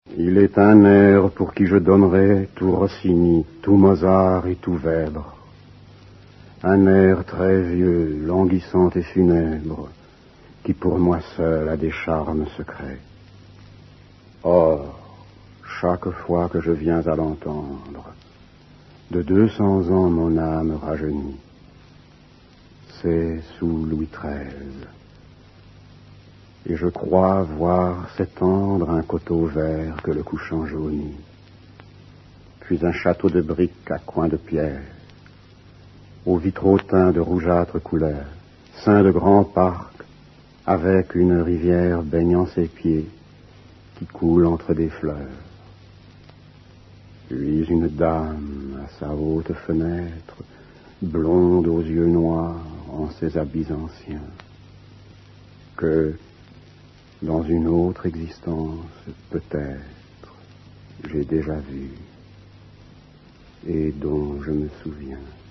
Il est un air pour qui je donnerais tout Rossini, tout Mozart et tout Weber. Un air très vieux, languissant et funèbre, qui pour moi seul a des charmes secrets. Or, chaque fois que je viens à l'entendre, de 200 ans mon âme rajeunit. C'est sous Louis XIII. Et je crois voir s'étendre un coteau vert que le couchant jaunit, puis un château de briques à coins de pierre, aux vitraux teints de rougeâtre couleur, ceint de grands parcs, avec une rivière baignant ses pieds, qui coule entre des fleurs. Puis une dame à sa haute fenêtre, blonde aux yeux noirs en ses habits anciens, que, dans une autre existence, peut-être, j'ai déjà vue, et dont je me souviens.